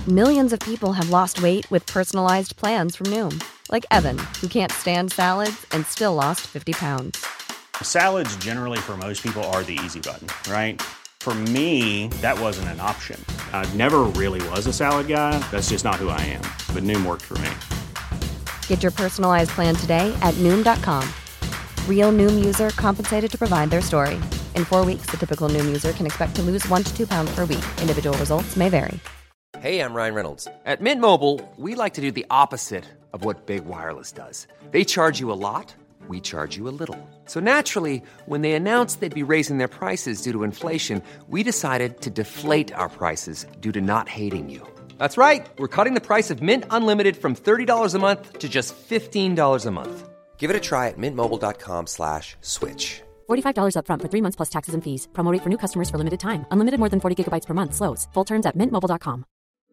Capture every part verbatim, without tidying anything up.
Millions of people have lost weight with personalized plans from Noom. Like Evan, who can't stand salads and still lost fifty pounds. Salads generally for most people are the easy button, right? For me, that wasn't an option. I never really was a salad guy. That's just not who I am. But Noom worked for me. Get your personalized plan today at Noom dot com. Real Noom user compensated to provide their story. In four weeks, the typical Noom user can expect to lose one to two pounds per week. Individual results may vary. Hey, I'm Ryan Reynolds. At Mint Mobile, we like to do the opposite of what Big Wireless does. They charge you a lot, we charge you a little. So naturally, when they announced they'd be raising their prices due to inflation, we decided to deflate our prices due to not hating you. That's right. We're cutting the price of Mint Unlimited from thirty dollars a month to just fifteen dollars a month. Give it a try at mintmobile.com slash switch. forty-five dollars up front for three months plus taxes and fees. Promo rate for new customers for limited time. Unlimited more than forty gigabytes per month. Slows full terms at mint mobile dot com.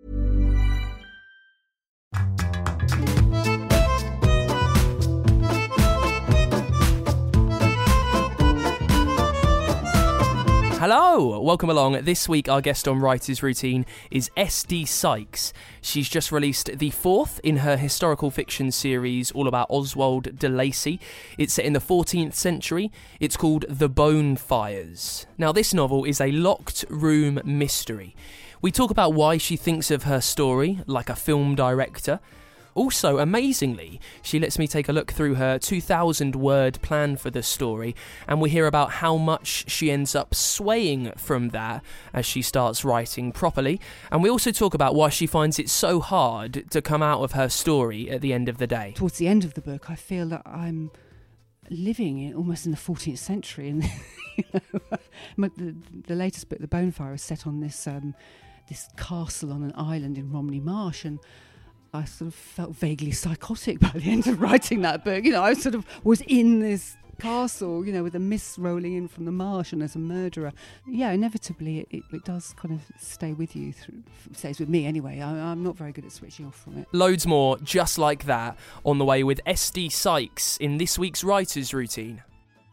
Hello, welcome along. This week our guest on Writer's Routine is S D Sykes. She's just released the fourth in her historical fiction series all about Oswald de Lacy. It's set in the fourteenth century. It's called The Bone Fires. Now this novel is a locked room mystery. We talk about why she thinks of her story like a film director. Also, amazingly, she lets me take a look through her two thousand word plan for the story, and we hear about how much she ends up swaying from that as she starts writing properly. And we also talk about why she finds it so hard to come out of her story at the end of the day. Towards the end of the book, I feel that I'm living in, almost in the fourteenth century. And you know, the, the latest book, The Bonefire, is set on this um, this castle on an island in Romney Marsh, and I sort of felt vaguely psychotic by the end of writing that book. You know, I sort of was in this castle, you know, with the mist rolling in from the marsh and there's a murderer. Yeah, inevitably it, it, it does kind of stay with you, through, stays with me anyway. I, I'm not very good at switching off from it. Loads more just like that on the way with S D Sykes in this week's Writer's Routine.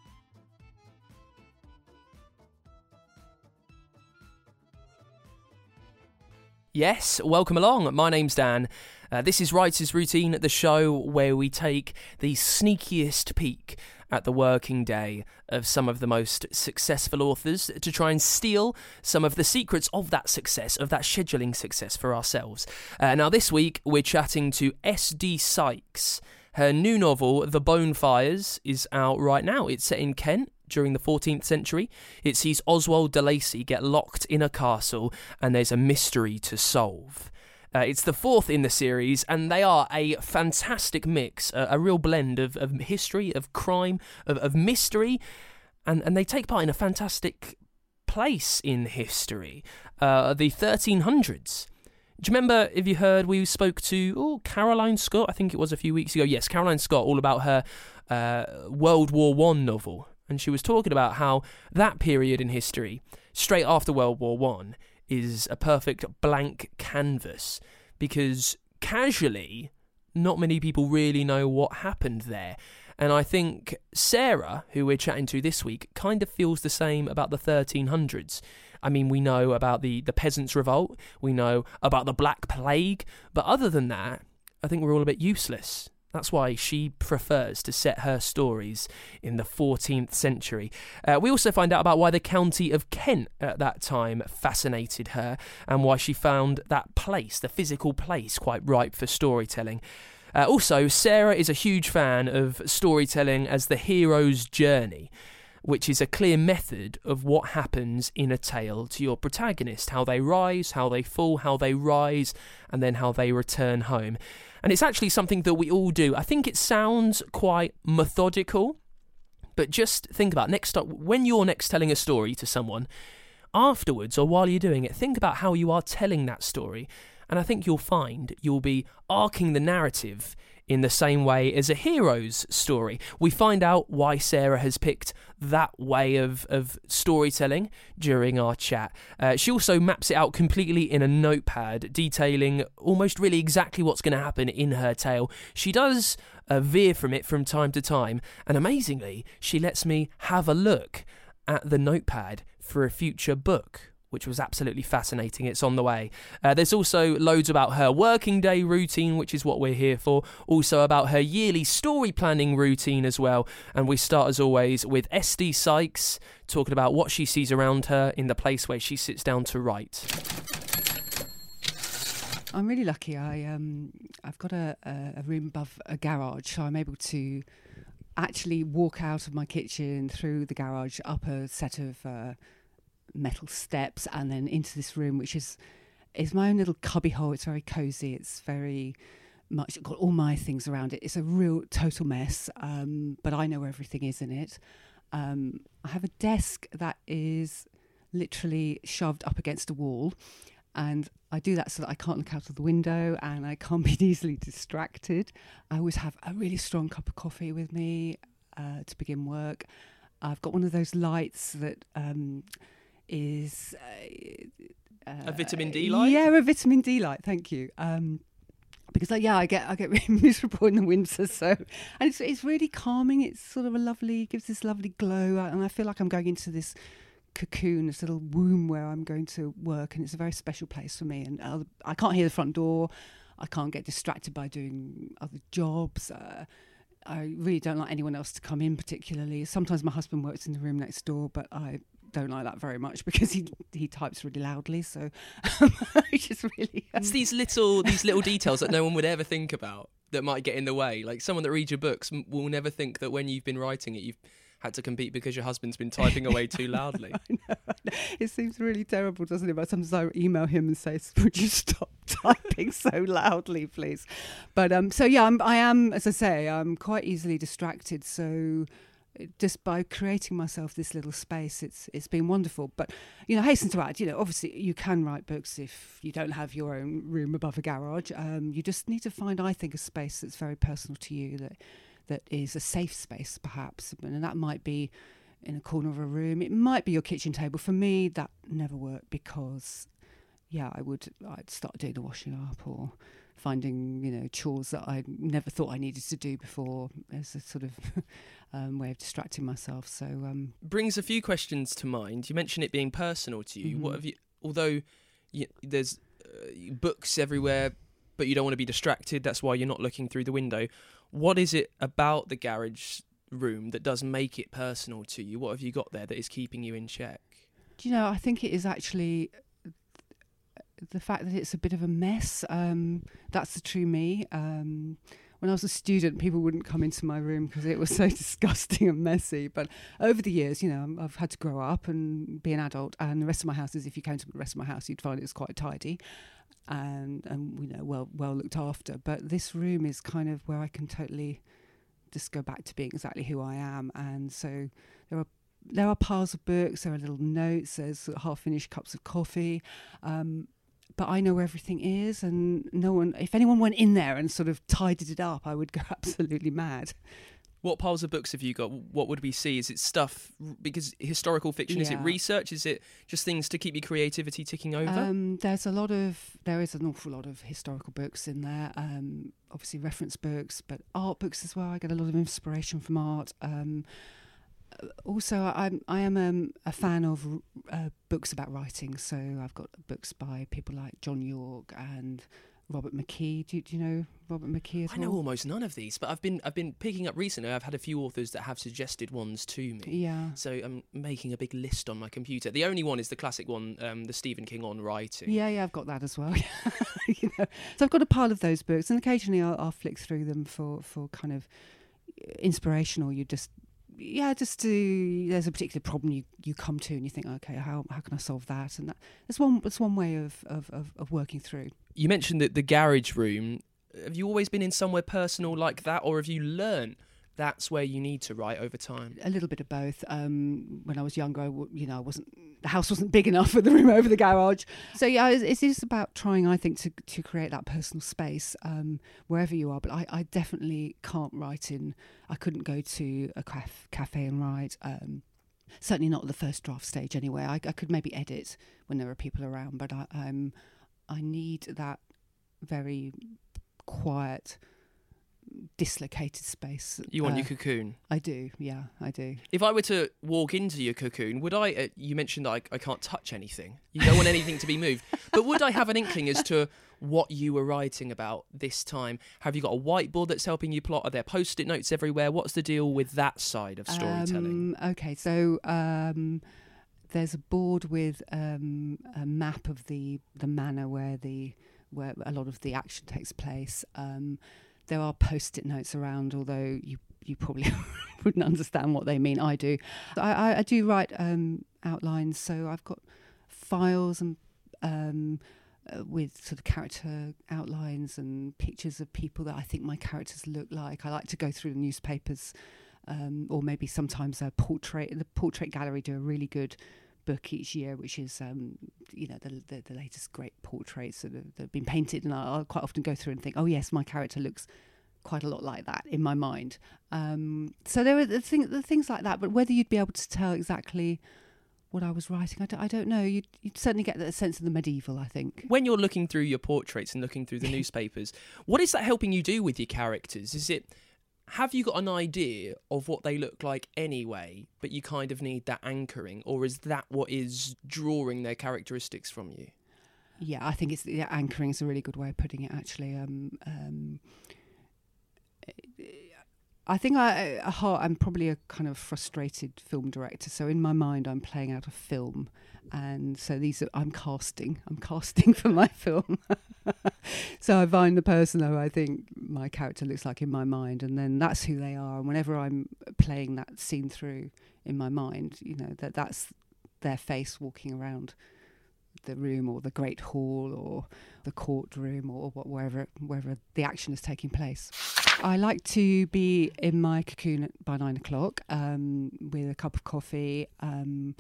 Yes, welcome along. My name's Dan. Uh, this is Writer's Routine, the show where we take the sneakiest peek at the working day of some of the most successful authors to try and steal some of the secrets of that success, of that scheduling success for ourselves. Uh, now this week we're chatting to S D Sykes. Her new novel, The Bone Fires, is out right now. It's set in Kent during the fourteenth century. It sees Oswald de Lacy get locked in a castle and there's a mystery to solve. Uh, it's the fourth in the series, and they are a fantastic mix, a, a real blend of, of history, of crime, of, of mystery, and, and they take part in a fantastic place in history, uh, the thirteen hundreds. Do you remember, if you heard, we spoke to oh, Caroline Scott, I think it was a few weeks ago. Yes, Caroline Scott, all about her uh, World War One novel, and she was talking about how that period in history, straight after World War One, is a perfect blank canvas, because casually, not many people really know what happened there. And I think Sarah, who we're chatting to this week, kind of feels the same about the thirteen hundreds. I mean, we know about the, the Peasants' Revolt, we know about the Black Plague, but other than that, I think we're all a bit useless. That's why she prefers to set her stories in the fourteenth century. Uh, we also find out about why the county of Kent at that time fascinated her, and why she found that place, the physical place, quite ripe for storytelling. Uh, also, Sarah is a huge fan of storytelling as the hero's journey, which is a clear method of what happens in a tale to your protagonist, how they rise, how they fall, how they rise, and then how they return home. And it's actually something that we all do. I think it sounds quite methodical, but just think about next up, when you're next telling a story to someone, afterwards or while you're doing it, think about how you are telling that story. And I think you'll find you'll be arcing the narrative in the same way as a hero's story. We find out why Sarah has picked that way of, of storytelling during our chat. Uh, she also maps it out completely in a notepad, detailing almost really exactly what's going to happen in her tale. She does uh, veer from it from time to time, and amazingly, she lets me have a look at the notepad for a future book which was absolutely fascinating. It's on the way. Uh, there's also loads about her working day routine, which is what we're here for. Also about her yearly story planning routine as well. And we start, as always, with Esty Sykes, talking about what she sees around her in the place where she sits down to write. I'm really lucky. I, um, I've got a, a room above a garage, so I'm able to actually walk out of my kitchen, through the garage, up a set of uh, metal steps, and then into this room, which is is my own little cubby hole. It's very cosy. It's very much got all my things around it. It's a real total mess, um, but I know where everything is in it. Um, I have a desk that is literally shoved up against a wall, and I do that so that I can't look out of the window and I can't be easily distracted. I always have a really strong cup of coffee with me uh, to begin work. I've got one of those lights that um, is... Uh, a vitamin D light? Yeah, a vitamin D light, thank you. Um, because, like, yeah, I get I get really miserable in the winter, so... And it's, it's really calming. It's sort of a lovely... gives this lovely glow, and I feel like I'm going into this cocoon, this little womb where I'm going to work, and it's a very special place for me. And uh, I can't hear the front door. I can't get distracted by doing other jobs. Uh, I really don't like anyone else to come in particularly. Sometimes my husband works in the room next door, but I don't like that very much because he he types really loudly. So it's just really... Um, it's these little these little details that no one would ever think about that might get in the way. Like someone that reads your books will never think that when you've been writing it, you've had to compete because your husband's been typing away too loudly. I know, I know. It seems really terrible, doesn't it? But sometimes I email him and say, would you stop typing so loudly, please? But um, so, yeah, I'm, I am, as I say, I'm quite easily distracted. So just by creating myself this little space, it's it's been wonderful. But, you know, hasten to add, you know, obviously you can write books if you don't have your own room above a garage. Um, you just need to find, I think, a space that's very personal to you, that that is a safe space, perhaps. And that might be in a corner of a room. It might be your kitchen table. For me, that never worked because, yeah, I would, I'd start doing the washing up or finding, you know, chores that I never thought I needed to do before as a sort of um, way of distracting myself. So um, brings a few questions to mind. You mentioned it being personal to you. Mm-hmm. What have you? Although you, there's uh, books everywhere, but you don't want to be distracted. That's why you're not looking through the window. What is it about the garage room that does make it personal to you? What have you got there that is keeping you in check? Do you know, I think it is actually the fact that it's a bit of a mess. Um, that's the true me. Um, when I was a student, people wouldn't come into my room because it was so disgusting and messy. But over the years, you know, I've had to grow up and be an adult. And the rest of my house is, if you came to the rest of my house, you'd find it's quite tidy and, and you know, well well looked after. But this room is kind of where I can totally just go back to being exactly who I am. And so there are there are piles of books, there are little notes, there's half-finished cups of coffee. Um, but I know where everything is, and no one, if anyone went in there and sort of tidied it up, I would go absolutely mad. What piles of books have you got? What would we see? Is it stuff, because historical fiction, yeah. Is it research? Is it just things to keep your creativity ticking over? Um, there's a lot of, there is an awful lot of historical books in there. Um, obviously reference books, but art books as well. I get a lot of inspiration from art. Um, also, I'm, I am um, a fan of uh, books about writing. So I've got books by people like John Yorke and Robert McKee. Do, do you know Robert McKee as well? I know almost none of these, but I've been I've been picking up recently. I've had a few authors that have suggested ones to me. Yeah. So I'm making a big list on my computer. The only one is the classic one, um, the Stephen King on writing. Yeah, yeah, I've got that as well. you know, so I've got a pile of those books, and occasionally I'll, I'll flick through them for for kind of inspirational. You just. Yeah, just to, there's a particular problem you, you come to and you think, okay, how how can I solve that? And that, that's one that's one way of, of, of, of working through. You mentioned that the garage room. Have you always been in somewhere personal like that, or have you learned that's where you need to write over time? A little bit of both. Um, when I was younger, I w- you know, I wasn't, the house wasn't big enough for the room over the garage. So yeah, it's, it's just about trying, I think, to to create that personal space um, wherever you are. But I, I definitely can't write in. I couldn't go to a caf- cafe and write. Um, certainly not at the first draft stage. Anyway, I, I could maybe edit when there are people around, but I um, I need that very quiet dislocated space. You want uh, your cocoon? I do, yeah, I do. If I were to walk into your cocoon, would I, uh, you mentioned that I, I can't touch anything. You don't want anything to be moved. But would I have an inkling as to what you were writing about this time? Have you got a whiteboard that's helping you plot? Are there post-it notes everywhere? What's the deal with that side of storytelling? Um, okay, so um, there's a board with um, a map of the, the manor where the where a lot of the action takes place. Um, there are post-it notes around, although you you probably wouldn't understand what they mean. I do. I, I, I do write um, outlines, so I've got files and um, uh, with sort of character outlines and pictures of people that I think my characters look like. I like to go through the newspapers, um, or maybe sometimes a portrait. The Portrait Gallery do a really good book each year, which is um, you know the, the the latest great portraits that have, that have been painted, and I'll quite often go through and think, oh yes, my character looks quite a lot like that in my mind. Um, so there are the, thing, the things like that, but whether you'd be able to tell exactly what I was writing, I don't, I don't know. You'd, you'd certainly get the sense of the medieval, I think. When you're looking through your portraits and looking through the newspapers, what is that helping you do with your characters? Is it, have you got an idea of what they look like anyway, but you kind of need that anchoring, or is that what is drawing their characteristics from you? Yeah, I think it's yeah, anchoring is a really good way of putting it, actually. Um, um, I think I, at heart, I'm probably a kind of frustrated film director. So in my mind, I'm playing out a film, and so these are I'm casting. I'm casting for my film. So I find the person who I think my character looks like in my mind, and then that's who they are. And whenever I'm playing that scene through in my mind, you know that that's their face walking around the room, or the great hall, or the courtroom, or wherever wherever the action is taking place. I like to be in my cocoon at, by nine o'clock um, with a cup of coffee, um,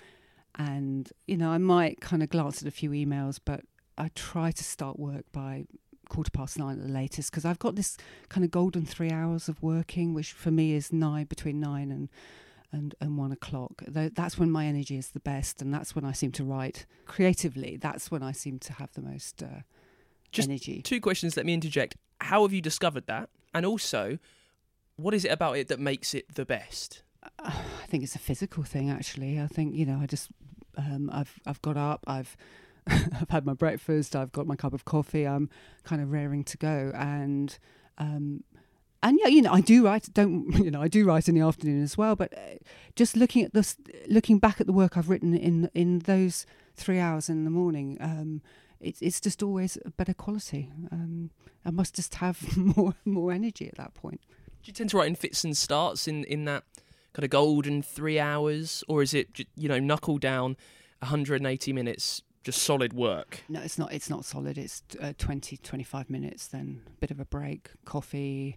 and you know I might kind of glance at a few emails, but I try to start work by quarter past nine at the latest, because I've got this kind of golden three hours of working, which for me is nine between nine and and, and one o'clock. That's when my energy is the best, and that's when I seem to write creatively. That's when I seem to have the most uh, Just energy. Two questions, let me interject. How have you discovered that? And also, what is it about it that makes it the best? Uh, I think it's a physical thing, actually. I think, you know, I just, um, I've I've got up, I've I've had my breakfast, I've got my cup of coffee, I'm kind of raring to go, and um, and yeah, you know, I do write. Don't you know? I do write in the afternoon as well. But uh, just looking at this, looking back at the work I've written in in those three hours in the morning, um, it's it's just always a better quality. Um, I must just have more more energy at that point. Do you tend to write in fits and starts in, in that kind of golden three hours, or is it, you know, knuckle down one hundred eighty minutes, just solid work? No, it's not. It's not solid. It's uh, twenty, twenty-five minutes, then a bit of a break, coffee,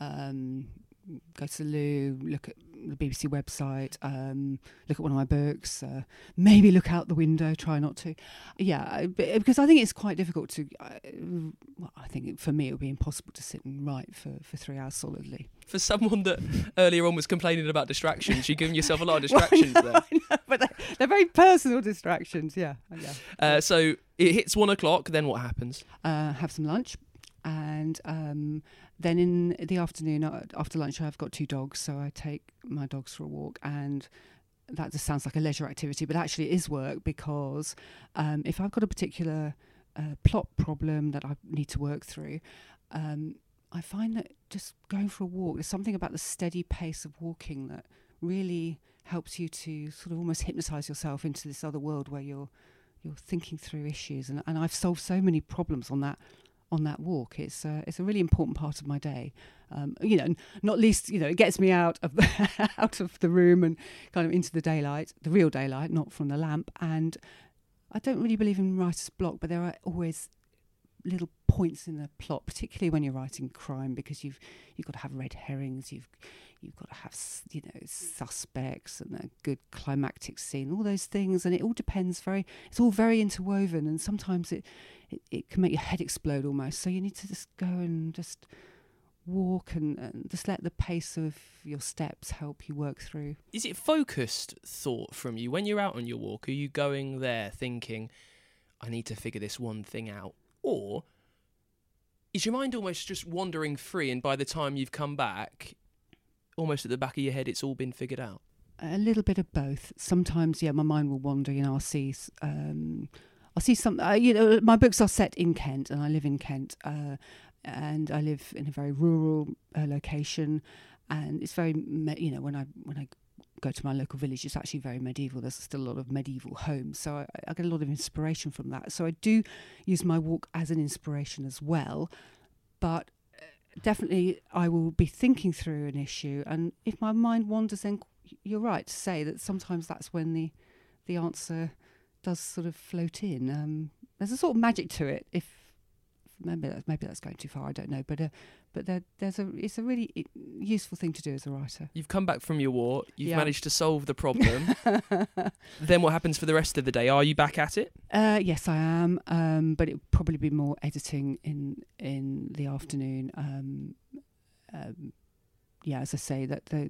um, go to the loo, look at the B B C website, um, look at one of my books, uh, maybe look out the window, try not to. Yeah, because I think it's quite difficult to, uh, well, I think for me it would be impossible to sit and write for, for three hours solidly. For someone that earlier on was complaining about distractions, you're giving yourself a lot of distractions well, no, there. I know, but they're, they're very personal distractions, yeah. yeah. Uh, so it hits one o'clock, then what happens? Uh, have some lunch. And um, then in the afternoon, after lunch, I've got two dogs, so I take my dogs for a walk. And that just sounds like a leisure activity, but actually it is work, because um, if I've got a particular uh, plot problem that I need to work through, um, I find that just going for a walk, there's something about the steady pace of walking that really helps you to sort of almost hypnotise yourself into this other world where you're you're thinking through issues. And, and I've solved so many problems on that on that walk. It's uh, it's a really important part of my day. Um, you know, not least, you know, it gets me out of the, out of the room and kind of into the daylight, the real daylight, not from the lamp. And I don't really believe in writer's block, but there are always little points in the plot, particularly when you're writing crime, because you've you've got to have red herrings, you've you've got to have, you know, suspects and a good climactic scene, all those things, and it all depends very. It's all very interwoven, and sometimes it it, it can make your head explode almost. So you need to just go and just walk and, and just let the pace of your steps help you work through. Is it focused thought from you when you're out on your walk? Are you going there thinking, I need to figure this one thing out? Or Is your mind almost just wandering free, and by the time you've come back, almost at the back of your head, it's all been figured out? A little bit of both. Sometimes, yeah, my mind will wander. You know, I'll see, um, I'll see some. Uh, you know, my books are set in Kent, and I live in Kent, uh, and I live in a very rural uh, location, and it's very, me- you know, when I when I go to my local village, it's actually very medieval. There's still a lot of medieval homes, so I, I get a lot of inspiration from that. So I do use my walk as an inspiration as well, but definitely I will be thinking through an issue, and if my mind wanders, then you're right to say that sometimes that's when the the answer does sort of float in. Um, there's a sort of magic to it. If maybe that's, maybe that's going too far, I don't know. But uh, but there, there's a it's a really useful thing to do as a writer. You've come back from your war. You've Yeah. managed to solve the problem. Then what happens for the rest of the day? Are you back at it? Uh, yes, I am. Um, but it would probably be more editing in in the afternoon. Um, um, yeah, as I say, that the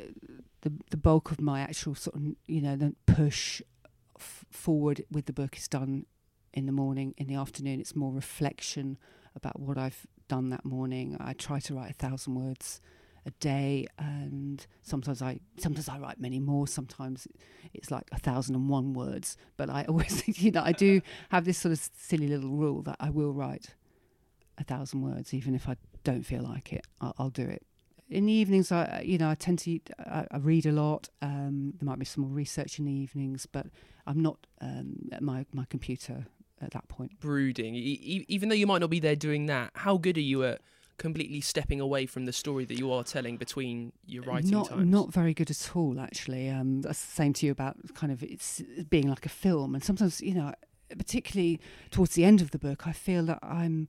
the the bulk of my actual sort of, you know, the push f- forward with the book is done in the morning. In the afternoon, it's more reflection about what I've done that morning. I try to write a thousand words a day, and sometimes I sometimes I write many more. Sometimes it's like a thousand and one words. But I always, you know, I do have this sort of silly little rule that I will write a thousand words, even if I don't feel like it. I'll, I'll do it. In the evenings, I, you know, I tend to, I, I read a lot. Um, there might be some more research in the evenings, but I'm not um, at my, my computer at that point. Brooding. E- e- even though you might not be there doing that, how good are you at completely stepping away from the story that you are telling between your writing not, times? Not very good at all, actually. Um, that's the same to you about kind of it's being like a film. And sometimes, you know, particularly towards the end of the book, I feel that I'm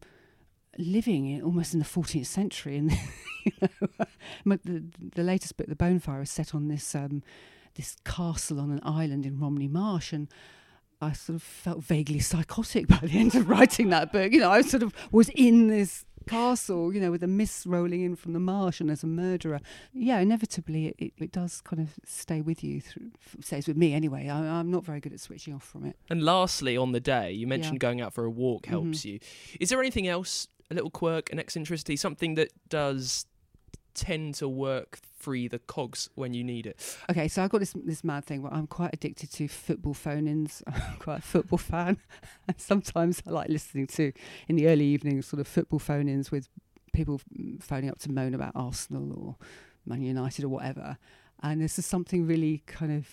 living in almost in the fourteenth century, and you know, the, the latest book, The Bonefire, is set on this um, this castle on an island in Romney Marsh, and I sort of felt vaguely psychotic by the end of writing that book. You know, I sort of was in this castle, you know, with the mist rolling in from the marsh, and there's a murderer. Yeah, inevitably it, it, it does kind of stay with you, through, stays with me anyway. I, I'm not very good at switching off from it. And lastly, on the day, you mentioned Yeah. going out for a walk helps Mm-hmm. you. Is there anything else, a little quirk, an eccentricity, something that does tend to work free the cogs when you need it? Okay, so I've got this this mad thing where I'm quite addicted to football phone-ins. I'm quite a football fan. And sometimes I like listening to, in the early evenings, sort of football phone-ins with people phoning up to moan about Arsenal or Man United or whatever. And this is something really kind of...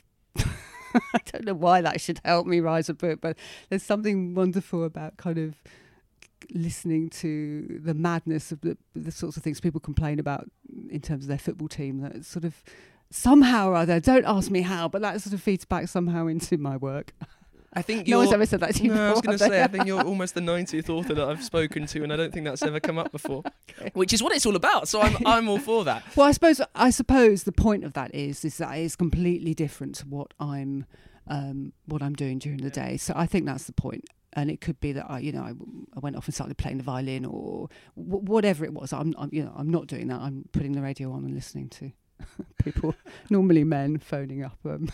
I don't know why that should help me write a book, but there's something wonderful about kind of listening to the madness of the, the sorts of things people complain about in terms of their football team, that sort of somehow or other, don't ask me how, but that sort of feeds back somehow into my work. I think No you're... one's ever said that to you No, I was before, going to have they? say, I think you're almost the ninetieth author that I've spoken to, and I don't think that's ever come up before, okay. Which is what it's all about, so I'm I'm all for that. Well, I suppose I suppose the point of that is is that it's completely different to what I'm um, what I'm doing during the day. So I think that's the point. And it could be that I, you know, I, I went off and started playing the violin or w- whatever it was. I'm, I'm, you know, I'm not doing that. I'm putting the radio on and listening to people, normally men, phoning up. Um.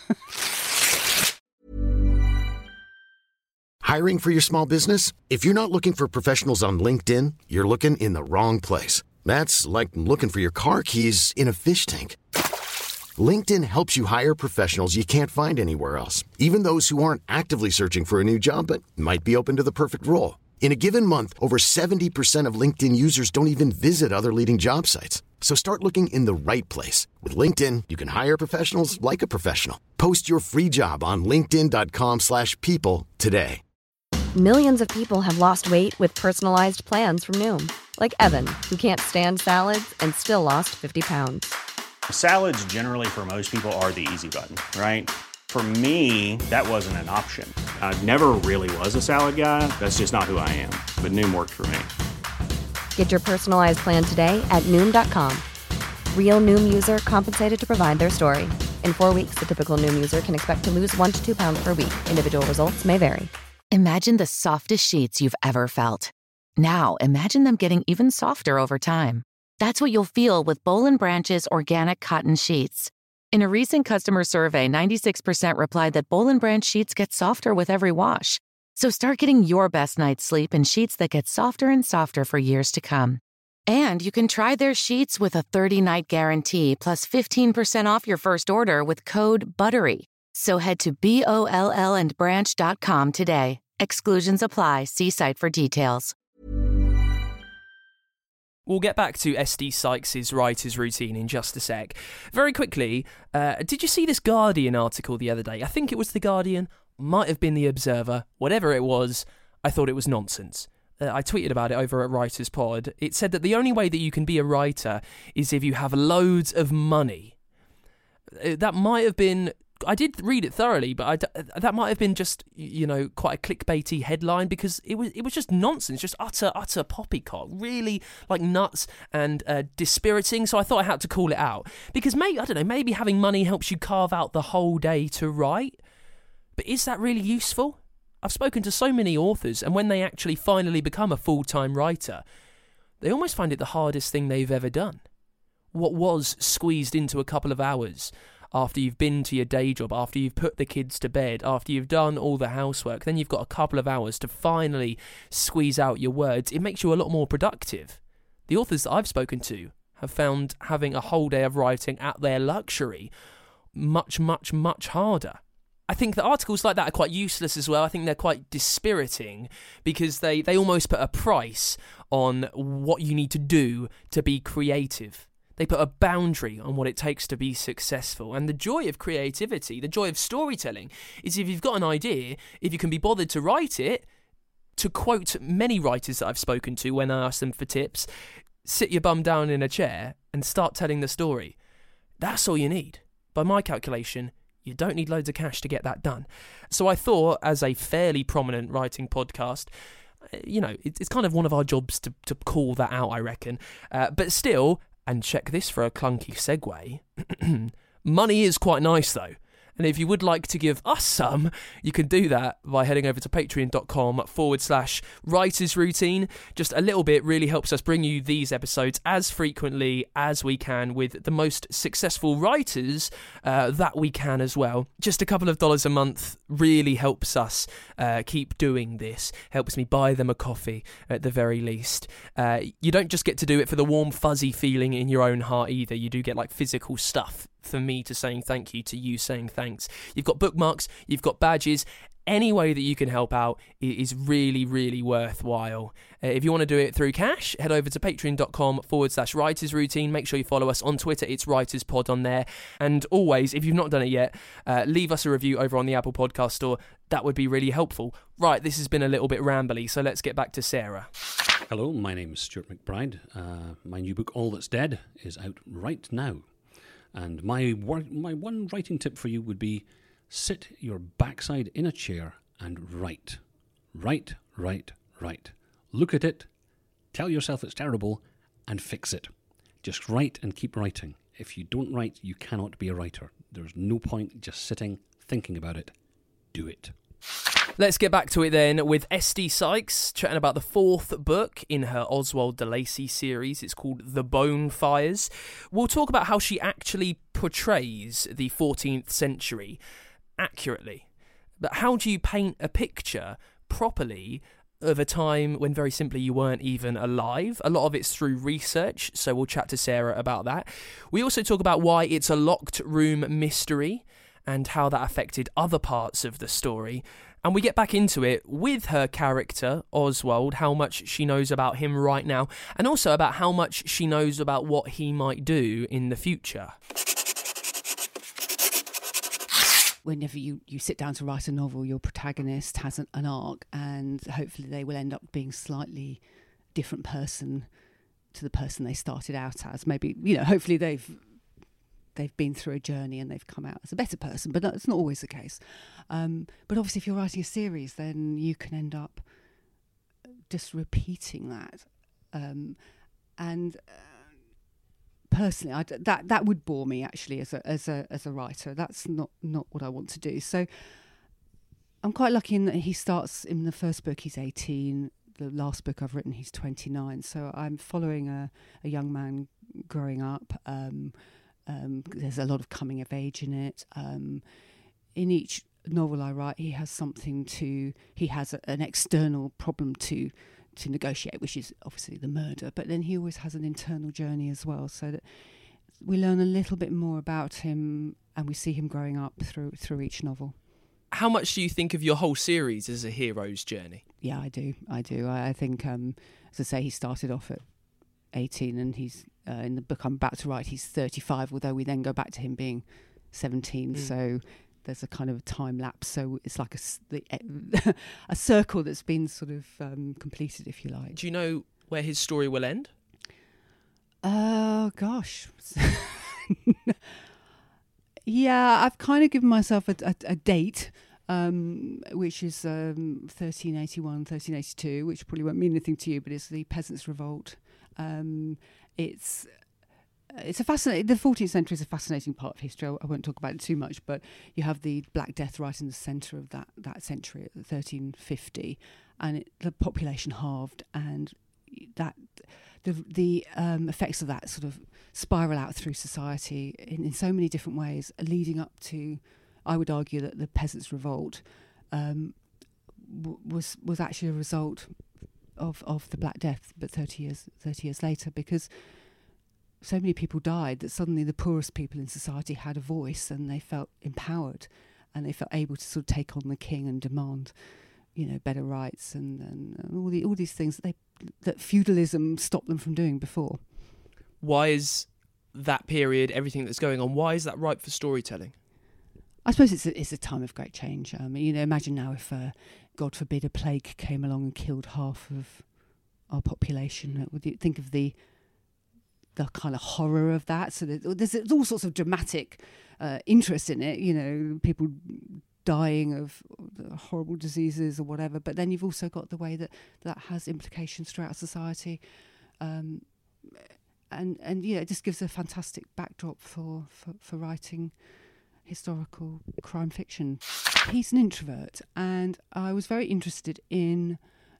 Hiring for your small business? If you're not looking for professionals on LinkedIn, you're looking in the wrong place. That's like looking for your car keys in a fish tank. LinkedIn helps you hire professionals you can't find anywhere else, even those who aren't actively searching for a new job but might be open to the perfect role. In a given month, over seventy percent of LinkedIn users don't even visit other leading job sites. So start looking in the right place. With LinkedIn, you can hire professionals like a professional. Post your free job on linkedin dot com slash people today. Millions of people have lost weight with personalized plans from Noom. Like Evan, who can't stand salads and still lost fifty pounds. Salads generally for most people are the easy button, right? For me, that wasn't an option. I never really was a salad guy. That's just not who I am. But Noom worked for me. Get your personalized plan today at Noom dot com. Real Noom user compensated to provide their story. In four weeks, the typical Noom user can expect to lose one to two pounds per week. Individual results may vary. Imagine the softest sheets you've ever felt. Now, imagine them getting even softer over time. That's what you'll feel with Boll and Branch's organic cotton sheets. In a recent customer survey, ninety-six percent replied that Boll and Branch sheets get softer with every wash. So start getting your best night's sleep in sheets that get softer and softer for years to come. And you can try their sheets with a thirty-night guarantee plus fifteen percent off your first order with code BUTTERY. So head to B O L L and branch dot com today. Exclusions apply. See site for details. We'll get back to S D Sykes' writer's routine in just a sec. Very quickly, uh, did you see this Guardian article the other day? I think it was The Guardian, might have been The Observer, whatever it was, I thought it was nonsense. Uh, I tweeted about it over at Writers Pod. It said that the only way that you can be a writer is if you have loads of money. Uh, that might have been... I did read it thoroughly, but I d- that might have been just, you know, quite a clickbaity headline, because it was it was just nonsense, just utter, utter poppycock, really, like, nuts and uh, dispiriting, so I thought I had to call it out. Because, maybe, I don't know, maybe having money helps you carve out the whole day to write, but is that really useful? I've spoken to so many authors, and when they actually finally become a full-time writer, they almost find it the hardest thing they've ever done. What was squeezed into a couple of hours after you've been to your day job, after you've put the kids to bed, after you've done all the housework, then you've got a couple of hours to finally squeeze out your words. It makes you a lot more productive. The authors that I've spoken to have found having a whole day of writing at their luxury much, much, much harder. I think that articles like that are quite useless as well. I think they're quite dispiriting, because they, they almost put a price on what you need to do to be creative. They put a boundary on what it takes to be successful. And the joy of creativity, the joy of storytelling, is if you've got an idea, if you can be bothered to write it, to quote many writers that I've spoken to when I ask them for tips, sit your bum down in a chair and start telling the story. That's all you need. By my calculation, you don't need loads of cash to get that done. So I thought, as a fairly prominent writing podcast, you know, it's kind of one of our jobs to, to call that out, I reckon. Uh, but still... And check this for a clunky segue. Money is quite nice, though. And if you would like to give us some, you can do that by heading over to patreon.com forward slash writers routine. Just a little bit really helps us bring you these episodes as frequently as we can with the most successful writers uh, that we can as well. Just a couple of dollars a month really helps us uh, keep doing this. Helps me buy them a coffee at the very least. Uh, you don't just get to do it for the warm fuzzy feeling in your own heart either. You do get like physical stuff. For me to saying thank you, to you saying thanks. You've got bookmarks, you've got badges. Any way that you can help out is really, really worthwhile. Uh, if you want to do it through cash, head over to patreon.com forward slash writers routine. Make sure you follow us on Twitter. It's Writers Pod on there. And always, if you've not done it yet, uh, leave us a review over on the Apple Podcast Store. That would be really helpful. Right, this has been a little bit rambly, so let's get back to Sarah. Hello, my name is Stuart McBride. Uh, my new book, All That's Dead, is out right now. And my wor- my one writing tip for you would be, sit your backside in a chair and write. Write, write, write. Look at it, tell yourself it's terrible, and fix it. Just write and keep writing. If you don't write, you cannot be a writer. There's no point just sitting, thinking about it. Do it. Let's get back to it then with S D Sykes, chatting about the fourth book in her Oswald de Lacy series. It's called The Bone Fires. We'll talk about how she actually portrays the fourteenth century accurately. But how do you paint a picture properly of a time when, very simply, you weren't even alive? A lot of it's through research, so we'll chat to Sarah about that. We also talk about why it's a locked room mystery and how that affected other parts of the story. And we get back into it with her character, Oswald, how much she knows about him right now, and also about how much she knows about what he might do in the future. Whenever you, you sit down to write a novel, your protagonist has an, an arc, and hopefully they will end up being slightly different person to the person they started out as. Maybe, you know, hopefully they've they've been through a journey and they've come out as a better person, but that's not always the case. Um, but obviously if you're writing a series, then you can end up just repeating that. Um, and uh, personally, I, that that would bore me actually as a as a as a writer. That's not not what I want to do. So I'm quite lucky in that he starts in the first book. He's eighteen. The last book I've written, he's twenty-nine. So I'm following a, a young man growing up. Um, um, there's a lot of coming of age in it. Um, in each novel I write, he has something to, he has a, an external problem to to negotiate, which is obviously the murder, but then he always has an internal journey as well, so that we learn a little bit more about him and we see him growing up through through each novel. How much do you think of your whole series as a hero's journey? Yeah, I do. I do. I, I think, um, as I say, he started off at eighteen, and he's uh, in the book I'm about to write, he's thirty-five, although we then go back to him being seventeen. Mm. So there's a kind of time lapse. So it's like a, the, a circle that's been sort of um, completed, if you like. Do you know where his story will end? Oh, gosh. Yeah, I've kind of given myself a, a, a date, um, which is um, thirteen eighty-one, thirteen eighty-two, which probably won't mean anything to you, but it's the Peasants' Revolt. Um, it's it's a fascinating. The fourteenth century is a fascinating part of history. I won't talk about it too much, but you have the Black Death right in the centre of that that century at thirteen fifty, and it, the population halved, and that the the um, effects of that sort of spiral out through society in, in so many different ways, leading up to, I would argue that the Peasants' Revolt um, w- was was actually a result of of the Black Death, but thirty years thirty years later, because so many people died that suddenly the poorest people in society had a voice and they felt empowered, and they felt able to sort of take on the king and demand, you know, better rights and, and, and all the all these things that they that feudalism stopped them from doing before. Why is that period, everything that's going on, why is that ripe for storytelling? I suppose it's a, it's a time of great change. Um, you know, imagine now if, uh, God forbid, a plague came along and killed half of our population. Would you think of the the kind of horror of that? So there's, there's all sorts of dramatic uh, interest in it. You know, people dying of horrible diseases or whatever. But then you've also got the way that that has implications throughout society. Um, and, and, you know, it just gives a fantastic backdrop for, for, for writing historical crime fiction. He's an introvert, and I was very interested in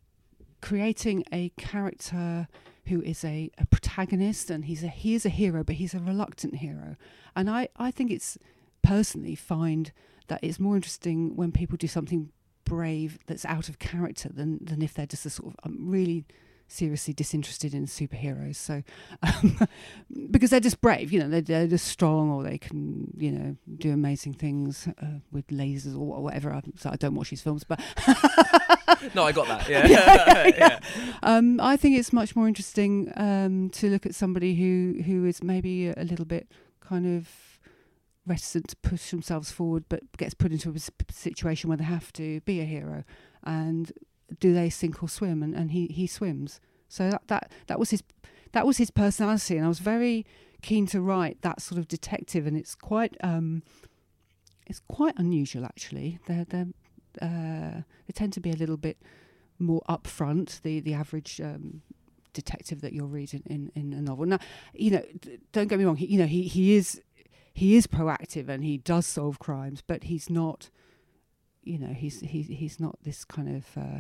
creating a character who is a, a protagonist, and he's a he is a hero, but he's a reluctant hero. And I, I think it's personally find that it's more interesting when people do something brave that's out of character than than if they're just a sort of um, really seriously disinterested in superheroes. So um, because they're just brave, you know, they're, they're just strong, or they can, you know, do amazing things uh, with lasers or whatever. I, so I don't watch his films, but no, I got that. Yeah, yeah, yeah. yeah. Um, I think it's much more interesting um, to look at somebody who who is maybe a little bit kind of reticent to push themselves forward, but gets put into a situation where they have to be a hero. And do they sink or swim? And, and he, he swims. So that, that that was his that was his personality, and I was very keen to write that sort of detective. And it's quite um, it's quite unusual, actually. They're they uh, they tend to be a little bit more upfront. The the average um, detective that you'll read in, in, in a novel. Now, you know, d- don't get me wrong. He, you know, he he is he is proactive and he does solve crimes, but he's not. You know, he's he's he's not this kind of uh,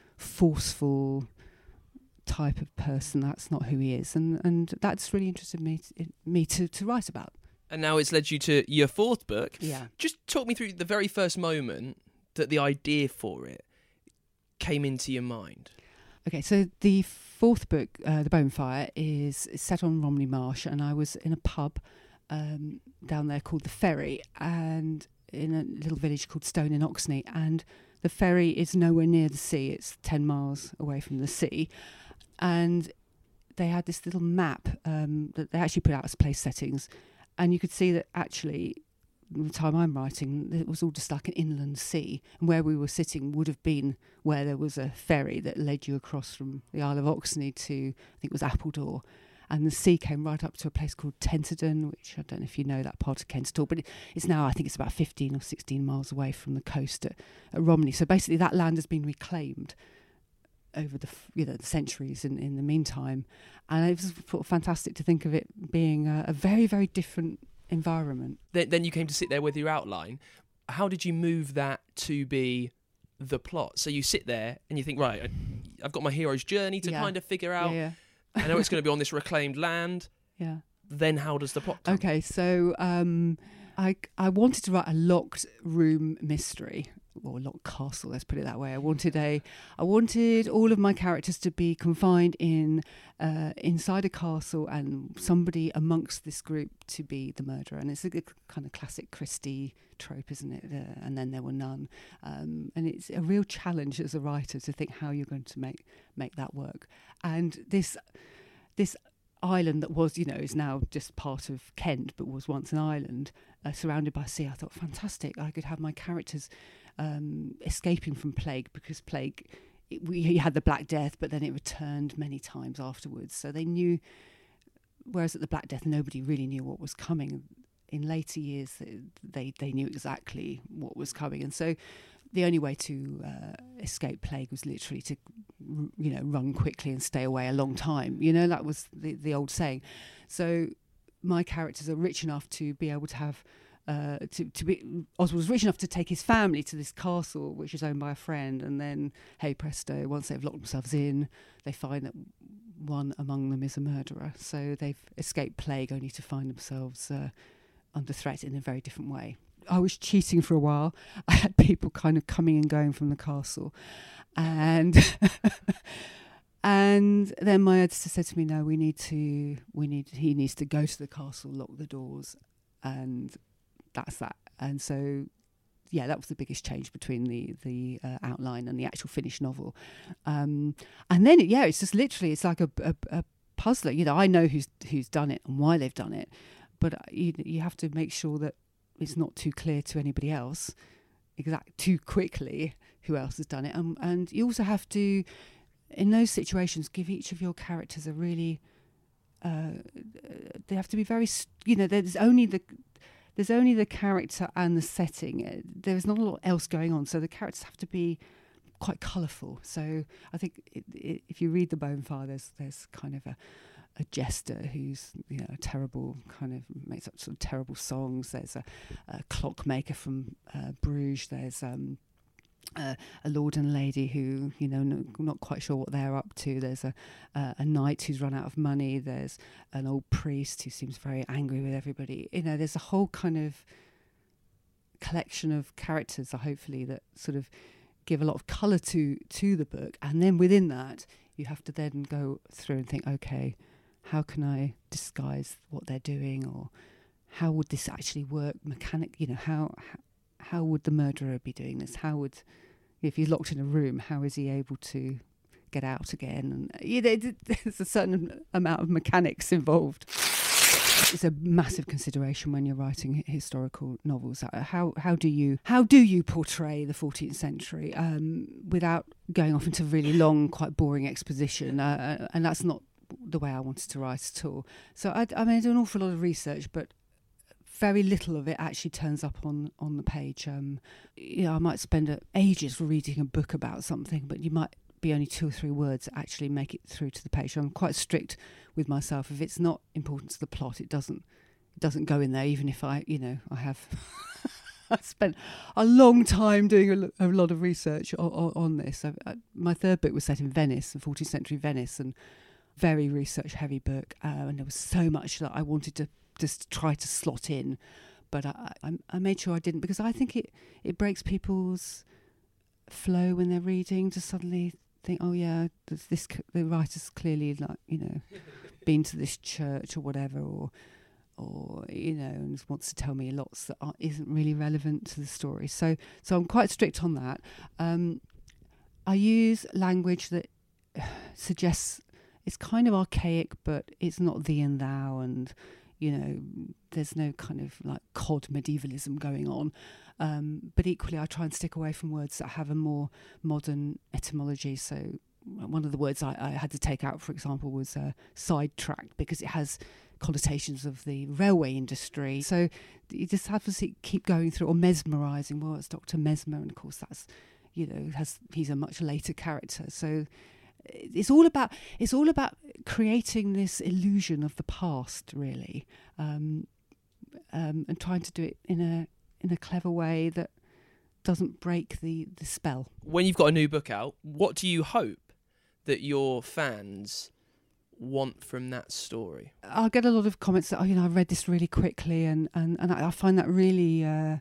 forceful type of person. That's not who he is, and and that's really interested me to, me to, to write about. And now it's led you to your fourth book. Yeah. Just talk me through the very first moment that the idea for it came into your mind. Okay, so the fourth book, uh, The Bonefire, is, is set on Romney Marsh, and I was in a pub um, down there called The Ferry, and in a little village called Stone in Oxney, and the ferry is nowhere near the sea. It's ten miles away from the sea, and they had this little map um, that they actually put out as place settings, and you could see that actually the time I'm writing, it was all just like an inland sea, and where we were sitting would have been where there was a ferry that led you across from the Isle of Oxney to, I think it was Appledore. And the sea came right up to a place called Tenterden, which I don't know if you know that part of Kent at all, but it, it's now, I think it's about fifteen or sixteen miles away from the coast at, at Romney. So basically that land has been reclaimed over the you know the centuries in, in the meantime. And it was sort of fantastic to think of it being a, a very, very different environment. Then, then you came to sit there with your outline. How did you move that to be the plot? So you sit there and you think, right, I've got my hero's journey to yeah. kind of figure out. Yeah, yeah. I know it's going to be on this reclaimed land. Yeah. Then how does the plot come? Okay, so um, I, I wanted to write a locked room mystery, or locked castle, let's put it that way. I wanted a, I wanted all of my characters to be confined in uh, inside a castle, and somebody amongst this group to be the murderer. And it's a good kind of classic Christie trope, isn't it? Uh, and then there were none. Um, and it's a real challenge as a writer to think how you're going to make make that work. And this this. island that was, you know, is now just part of Kent, but was once an island uh, surrounded by sea. I thought, fantastic, I could have my characters um, escaping from plague, because plague, it, we you had the Black Death, but then it returned many times afterwards. So they knew, whereas at the Black Death, nobody really knew what was coming. In later years, they, they knew exactly what was coming. And so the only way to uh, escape plague was literally to, you know, run quickly and stay away a long time. You know, that was the, the old saying. So my characters are rich enough to be able to have, uh, to, to be, Oswald was rich enough to take his family to this castle, which is owned by a friend. And then, hey presto, once they've locked themselves in, they find that one among them is a murderer. So they've escaped plague only to find themselves uh, under threat in a very different way. I was cheating for a while. I had people kind of coming and going from the castle, and and then my editor said to me, "No, we need to. We need. He needs to go to the castle, lock the doors, and that's that." And so, yeah, that was the biggest change between the the uh, outline and the actual finished novel. Um, and then, yeah, it's just literally, it's like a, a, a puzzler. You know, I know who's who's done it and why they've done it, but you you have to make sure that it's not too clear to anybody else, exact too quickly, who else has done it. Um, and you also have to, in those situations, give each of your characters a really, uh, they have to be very, you know, there's only the, there's only the character and the setting. There's not a lot else going on. So the characters have to be quite colourful. So I think it, it, if you read The Bonefire, there's, there's kind of a, a jester who's, you know, a terrible, kind of makes up sort of terrible songs. There's a, a clockmaker from uh, Bruges. There's um, uh, a lord and lady who, you know, no, not quite sure what they're up to. There's a uh, a knight who's run out of money. There's an old priest who seems very angry with everybody. You know, there's a whole kind of collection of characters, uh, hopefully, that sort of give a lot of colour to to the book. And then within that, you have to then go through and think, okay, how can I disguise what they're doing, or how would this actually work mechanic? You know, how how would the murderer be doing this? How would, if he's locked in a room, how is he able to get out again? And you know, there's a certain amount of mechanics involved. It's a massive consideration when you're writing historical novels. How how do you how do you portray the fourteenth century um, without going off into really long, quite boring exposition? Uh, and that's not the way I wanted to write at all. So I, I made an awful lot of research, but very little of it actually turns up on, on the page. Um, you know, I might spend uh, ages reading a book about something, but you might be only two or three words that actually make it through to the page. So I'm quite strict with myself. If it's not important to the plot, it doesn't it doesn't go in there, even if I, you know, I have I spent a long time doing a, a lot of research on, on, on this. I, I, my third book was set in Venice, in fourteenth century Venice, and very research heavy book, uh, and there was so much that I wanted to just try to slot in, but I, I, I made sure I didn't, because I think it, it breaks people's flow when they're reading to suddenly think, oh yeah, this, this the writer's clearly, like, you know, been to this church or whatever, or or you know, and wants to tell me lots that aren't, isn't really relevant to the story. So so I'm quite strict on that. Um, I use language that suggests it's kind of archaic, but it's not thee and thou, and you know, there's no kind of like cod medievalism going on. Um, but equally, I try and stick away from words that have a more modern etymology. So one of the words I, I had to take out, for example, was uh, sidetracked, because it has connotations of the railway industry. So you just have to keep going through, or mesmerising. Well, it's Doctor Mesmer, and of course that's, you know, has he's a much later character. So it's all about it's all about creating this illusion of the past, really, um, um, and trying to do it in a in a clever way that doesn't break the, the spell. When you've got a new book out, what do you hope that your fans want from that story? I'll get a lot of comments that, oh, you know, I read this really quickly, and, and, and I, I find that really, uh,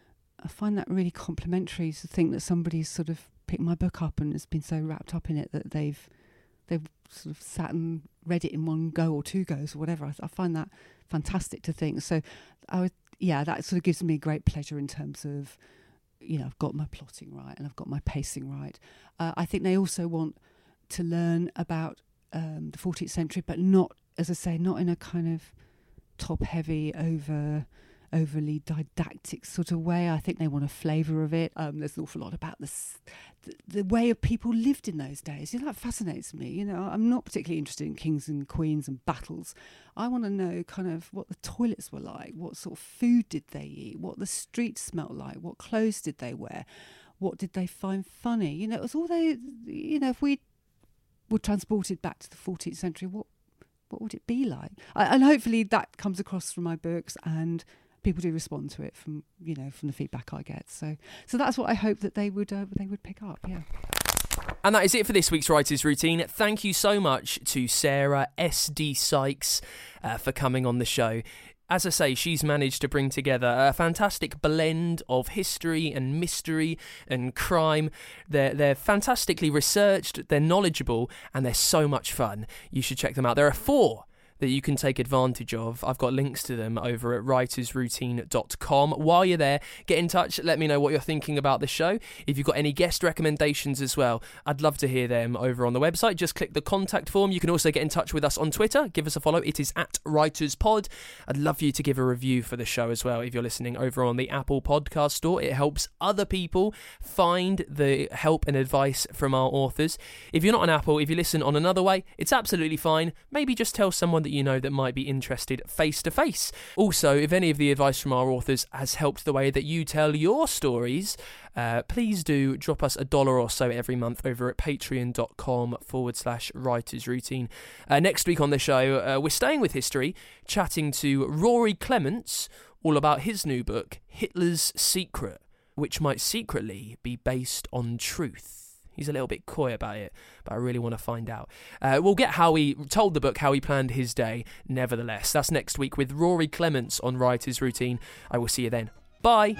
I find that really complimentary to think that somebody's sort of picked my book up and has been so wrapped up in it that they've, they've sort of sat and read it in one go or two goes or whatever. I, I find that fantastic to think. So, I would, yeah, that sort of gives me great pleasure in terms of, you know, I've got my plotting right and I've got my pacing right. Uh, I think they also want to learn about um, the fourteenth century, but not, as I say, not in a kind of top-heavy, over, overly didactic sort of way. I think they want a flavour of it. Um, there's an awful lot about this, the, the way of people lived in those days. You know, that fascinates me. You know, I'm not particularly interested in kings and queens and battles. I want to know kind of what the toilets were like, what sort of food did they eat, what the streets smelt like, what clothes did they wear, what did they find funny. You know, it was all they, you know, if we were transported back to the fourteenth century, what what would it be like? I, and hopefully that comes across from my books, and people do respond to it from, you know, from the feedback I get. So so that's what I hope that they would uh, they would pick up. Yeah. And that is it for this week's Writer's Routine. Thank you so much to Sarah S D Sykes uh, for coming on the show. As I say, she's managed to bring together a fantastic blend of history and mystery and crime. They're, they're fantastically researched, they're knowledgeable, and they're so much fun. You should check them out. There are four that you can take advantage of. I've got links to them over at writers routine dot com. While you're there, get in touch, let me know what you're thinking about the show. If you've got any guest recommendations as well, I'd love to hear them over on the website. Just click the contact form. You can also get in touch with us on Twitter. Give us a follow. It is at writerspod. I'd love for you to give a review for the show as well if you're listening over on the Apple Podcast Store. It helps other people find the help and advice from our authors. If you're not on Apple, if you listen on another way, it's absolutely fine. Maybe just tell someone that you know that might be interested face to face. Also, if any of the advice from our authors has helped the way that you tell your stories, uh, please do drop us a dollar or so every month over at patreon.com forward slash writers routine. Uh, next week on the show, uh, we're staying with history, chatting to Rory Clements all about his new book, Hitler's Secret, which might secretly be based on truth. He's a little bit coy about it, but I really want to find out. Uh, we'll get how he told the book, how he planned his day, nevertheless. That's next week with Rory Clements on Writer's Routine. I will see you then. Bye.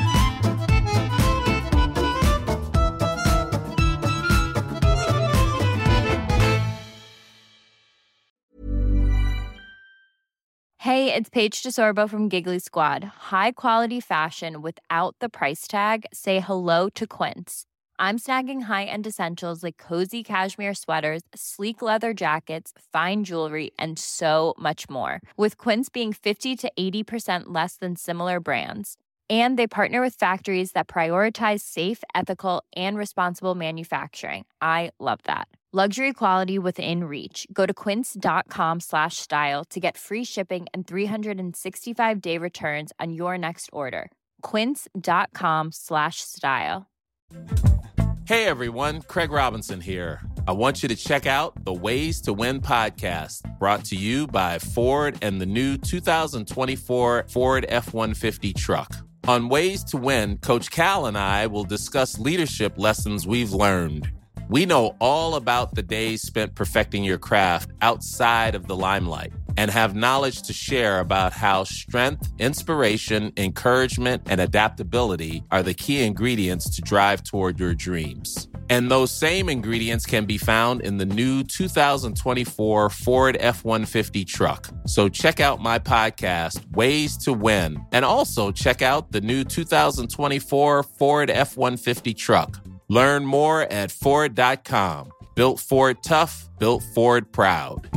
Hey, it's Paige DeSorbo from Giggly Squad. High quality fashion without the price tag. Say hello to Quince. I'm snagging high-end essentials like cozy cashmere sweaters, sleek leather jackets, fine jewelry, and so much more. With Quince being fifty to eighty percent less than similar brands. And they partner with factories that prioritize safe, ethical, and responsible manufacturing. I love that. Luxury quality within reach. Go to quince.com slash style to get free shipping and three sixty-five day returns on your next order. Quince.com slash style. Hey everyone, Craig Robinson here. I want you to check out the Ways to Win podcast, brought to you by Ford and the new two thousand twenty-four Ford F one fifty truck. On Ways to Win, Coach Cal and I will discuss leadership lessons we've learned. We know all about the days spent perfecting your craft outside of the limelight and have knowledge to share about how strength, inspiration, encouragement, and adaptability are the key ingredients to drive toward your dreams. And those same ingredients can be found in the new two thousand twenty-four Ford F one fifty truck. So check out my podcast, Ways to Win, and also check out the new two thousand twenty-four Ford F one fifty truck. Learn more at Ford dot com. Built Ford tough, built Ford proud.